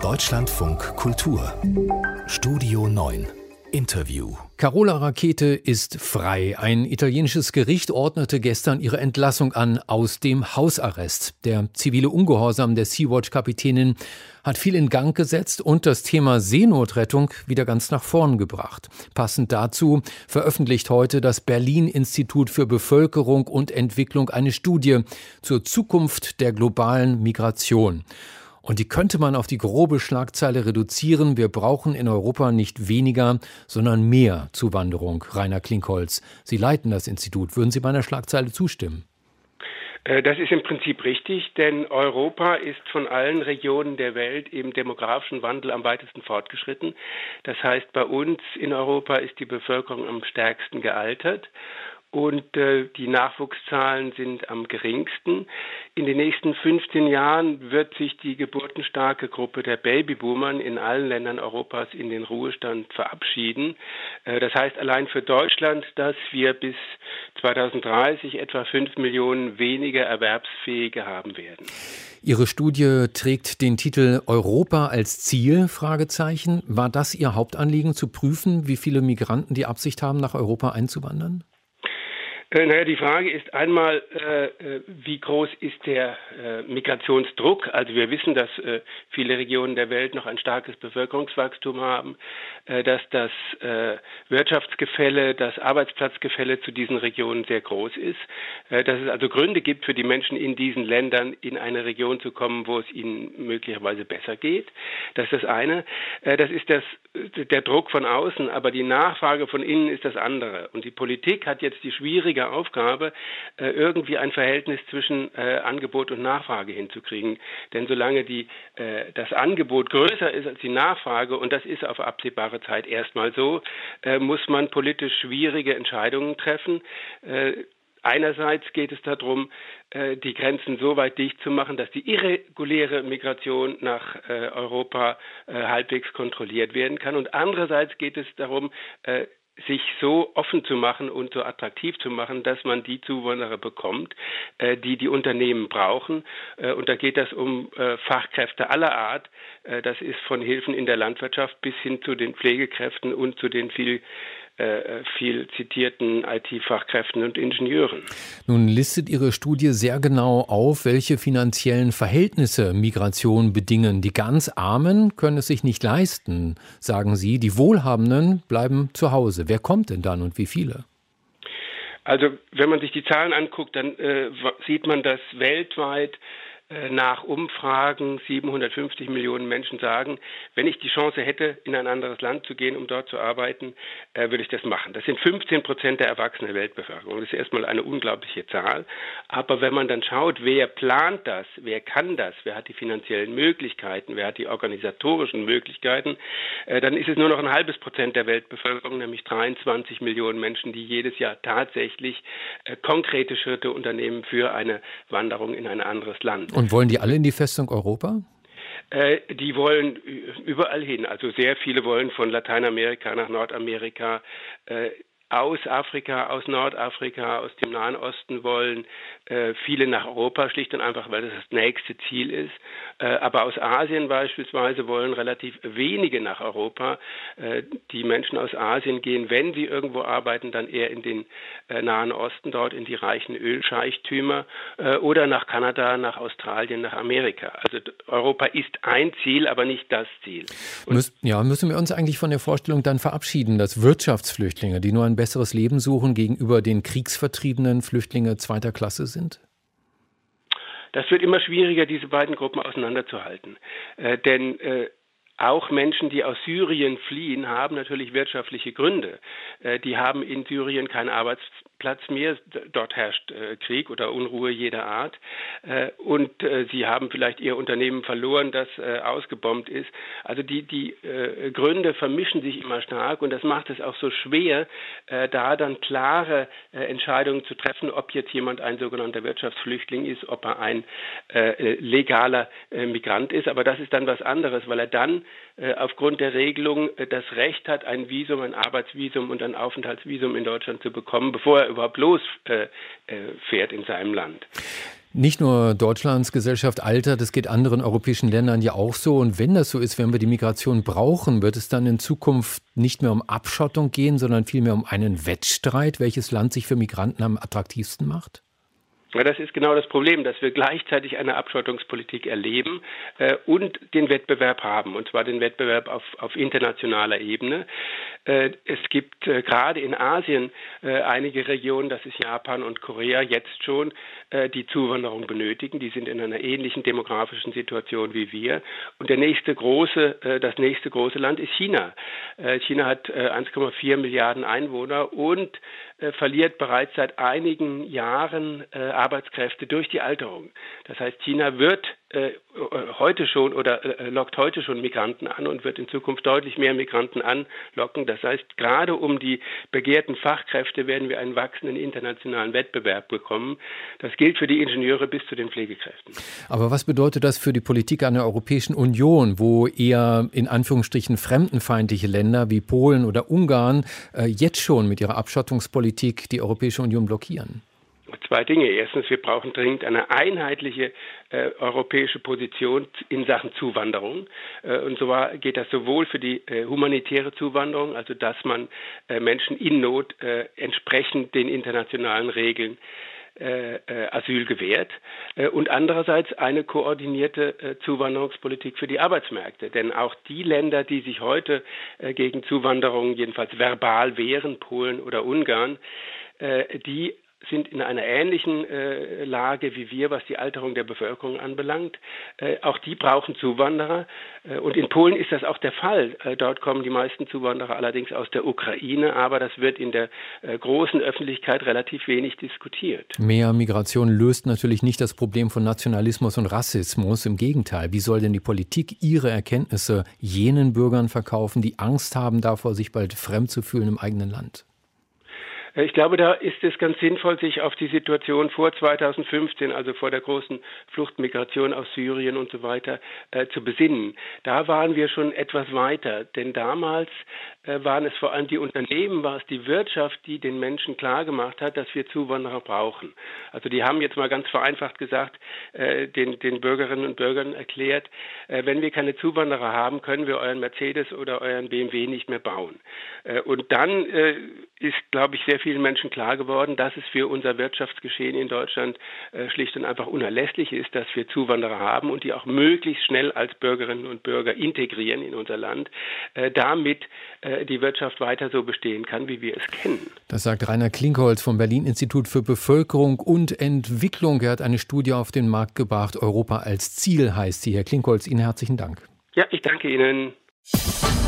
Deutschlandfunk Kultur Studio 9 Interview. Carola Rackete ist frei. Ein italienisches Gericht ordnete gestern ihre Entlassung an aus dem Hausarrest. Der zivile Ungehorsam der Sea-Watch-Kapitänin hat viel in Gang gesetzt und das Thema Seenotrettung wieder ganz nach vorn gebracht. Passend dazu veröffentlicht heute das Berlin-Institut für Bevölkerung und Entwicklung eine Studie zur Zukunft der globalen Migration. Und die könnte man auf die grobe Schlagzeile reduzieren: Wir brauchen in Europa nicht weniger, sondern mehr Zuwanderung. Rainer Klinkholz, Sie leiten das Institut. Würden Sie meiner Schlagzeile zustimmen? Das ist im Prinzip richtig, denn Europa ist von allen Regionen der Welt im demografischen Wandel am weitesten fortgeschritten. Das heißt, bei uns in Europa ist die Bevölkerung am stärksten gealtert. Und die Nachwuchszahlen sind am geringsten. In den nächsten 15 Jahren wird sich die geburtenstarke Gruppe der Babyboomern in allen Ländern Europas in den Ruhestand verabschieden. Das heißt allein für Deutschland, dass wir bis 2030 etwa 5 Millionen weniger Erwerbsfähige haben werden. Ihre Studie trägt den Titel Europa als Ziel? Fragezeichen. War das Ihr Hauptanliegen, zu prüfen, wie viele Migranten die Absicht haben, nach Europa einzuwandern? Die Frage ist einmal, wie groß ist der Migrationsdruck? Also wir wissen, dass viele Regionen der Welt noch ein starkes Bevölkerungswachstum haben, dass das Wirtschaftsgefälle, das Arbeitsplatzgefälle zu diesen Regionen sehr groß ist, dass es also Gründe gibt für die Menschen in diesen Ländern, in eine Region zu kommen, wo es ihnen möglicherweise besser geht. Das ist das eine. Das ist der Druck von außen, aber die Nachfrage von innen ist das andere. Und die Politik hat jetzt die schwierige Aufgabe, irgendwie ein Verhältnis zwischen Angebot und Nachfrage hinzukriegen. Denn solange das Angebot größer ist als die Nachfrage, und das ist auf absehbare Zeit erstmal so, muss man politisch schwierige Entscheidungen treffen. Einerseits geht es darum, die Grenzen so weit dicht zu machen, dass die irreguläre Migration nach Europa halbwegs kontrolliert werden kann. Und andererseits geht es darum, sich so offen zu machen und so attraktiv zu machen, dass man die Zuwanderer bekommt, die Unternehmen brauchen. Und da geht es um Fachkräfte aller Art. Das ist von Hilfen in der Landwirtschaft bis hin zu den Pflegekräften und zu den viel zitierten IT-Fachkräften und Ingenieuren. Nun listet Ihre Studie sehr genau auf, welche finanziellen Verhältnisse Migration bedingen. Die ganz Armen können es sich nicht leisten, sagen Sie. Die Wohlhabenden bleiben zu Hause. Wer kommt denn dann und wie viele? Also wenn man sich die Zahlen anguckt, dann sieht man, dass weltweit nach Umfragen 750 Millionen Menschen sagen, wenn ich die Chance hätte, in ein anderes Land zu gehen, um dort zu arbeiten, würde ich das machen. Das sind 15% der erwachsenen Weltbevölkerung. Das ist erstmal eine unglaubliche Zahl. Aber wenn man dann schaut, wer plant das, wer kann das, wer hat die finanziellen Möglichkeiten, wer hat die organisatorischen Möglichkeiten, dann ist es nur noch ein halbes Prozent der Weltbevölkerung, nämlich 23 Millionen Menschen, die jedes Jahr tatsächlich konkrete Schritte unternehmen für eine Wanderung in ein anderes Land. Und wollen die alle in die Festung Europa? Die wollen überall hin. Also sehr viele wollen von Lateinamerika nach Nordamerika, aus Afrika, aus Nordafrika, aus dem Nahen Osten wollen viele nach Europa, schlicht und einfach, weil das das nächste Ziel ist. Aber aus Asien beispielsweise wollen relativ wenige nach Europa. Die Menschen aus Asien gehen, wenn sie irgendwo arbeiten, dann eher in den Nahen Osten, dort in die reichen Ölscheichtümer oder nach Kanada, nach Australien, nach Amerika. Also Europa ist ein Ziel, aber nicht das Ziel. Müssen wir uns eigentlich von der Vorstellung dann verabschieden, dass Wirtschaftsflüchtlinge, die nur ein besseres Leben suchen, gegenüber den kriegsvertriebenen Flüchtlingen zweiter Klasse sind? Das wird immer schwieriger, diese beiden Gruppen auseinanderzuhalten. Denn auch Menschen, die aus Syrien fliehen, haben natürlich wirtschaftliche Gründe. Die haben in Syrien keinen Arbeitsplatz mehr. Dort herrscht Krieg oder Unruhe jeder Art. Und sie haben vielleicht ihr Unternehmen verloren, das ausgebombt ist. Also die Gründe vermischen sich immer stark und das macht es auch so schwer, da dann klare Entscheidungen zu treffen, ob jetzt jemand ein sogenannter Wirtschaftsflüchtling ist, ob er ein legaler Migrant ist. Aber das ist dann was anderes, weil er dann aufgrund der Regelung das Recht hat, ein Visum, ein Arbeitsvisum und ein Aufenthaltsvisum in Deutschland zu bekommen, bevor er überhaupt losfährt in seinem Land. Nicht nur Deutschlands Gesellschaft altert, das geht anderen europäischen Ländern ja auch so. Und wenn das so ist, wenn wir die Migration brauchen, wird es dann in Zukunft nicht mehr um Abschottung gehen, sondern vielmehr um einen Wettstreit, welches Land sich für Migranten am attraktivsten macht? Ja, das ist genau das Problem, dass wir gleichzeitig eine Abschottungspolitik erleben und den Wettbewerb haben, und zwar den Wettbewerb auf internationaler Ebene. Es gibt gerade in Asien einige Regionen, das ist Japan und Korea, jetzt schon, die Zuwanderung benötigen. Die sind in einer ähnlichen demografischen Situation wie wir. Und das nächste große Land ist China. China hat 1,4 Milliarden Einwohner und verliert bereits seit einigen Jahren Arbeitskräfte durch die Alterung. Das heißt, China wird heute schon oder lockt heute schon Migranten an und wird in Zukunft deutlich mehr Migranten anlocken. Das heißt, gerade um die begehrten Fachkräfte werden wir einen wachsenden internationalen Wettbewerb bekommen. Das gilt für die Ingenieure bis zu den Pflegekräften. Aber was bedeutet das für die Politik an der Europäischen Union, wo eher in Anführungsstrichen fremdenfeindliche Länder wie Polen oder Ungarn jetzt schon mit ihrer Abschottungspolitik die Europäische Union blockieren? Zwei Dinge. Erstens, wir brauchen dringend eine einheitliche europäische Position in Sachen Zuwanderung. Und so geht das sowohl für die humanitäre Zuwanderung, also dass man Menschen in Not entsprechend den internationalen Regeln Asyl gewährt, und andererseits eine koordinierte Zuwanderungspolitik für die Arbeitsmärkte. Denn auch die Länder, die sich heute gegen Zuwanderung jedenfalls verbal wehren, Polen oder Ungarn, die sind in einer ähnlichen Lage wie wir, was die Alterung der Bevölkerung anbelangt. Auch die brauchen Zuwanderer. Und in Polen ist das auch der Fall. Dort kommen die meisten Zuwanderer allerdings aus der Ukraine, aber das wird in der großen Öffentlichkeit relativ wenig diskutiert. Mehr Migration löst natürlich nicht das Problem von Nationalismus und Rassismus. Im Gegenteil, wie soll denn die Politik ihre Erkenntnisse jenen Bürgern verkaufen, die Angst haben davor, sich bald fremd zu fühlen im eigenen Land? Ich glaube, da ist es ganz sinnvoll, sich auf die Situation vor 2015, also vor der großen Fluchtmigration aus Syrien und so weiter, zu besinnen. Da waren wir schon etwas weiter, denn damals waren es vor allem die Unternehmen, war es die Wirtschaft, die den Menschen klargemacht hat, dass wir Zuwanderer brauchen. Also die haben jetzt mal ganz vereinfacht gesagt, den Bürgerinnen und Bürgern erklärt, wenn wir keine Zuwanderer haben, können wir euren Mercedes oder euren BMW nicht mehr bauen. Und dann ist, glaube ich, sehr vielen Menschen klar geworden, dass es für unser Wirtschaftsgeschehen in Deutschland schlicht und einfach unerlässlich ist, dass wir Zuwanderer haben und die auch möglichst schnell als Bürgerinnen und Bürger integrieren in unser Land, damit die Wirtschaft weiter so bestehen kann, wie wir es kennen. Das sagt Rainer Klinkholz vom Berlin-Institut für Bevölkerung und Entwicklung. Er hat eine Studie auf den Markt gebracht. Europa als Ziel heißt sie. Herr Klinkholz, Ihnen herzlichen Dank. Ja, ich danke Ihnen.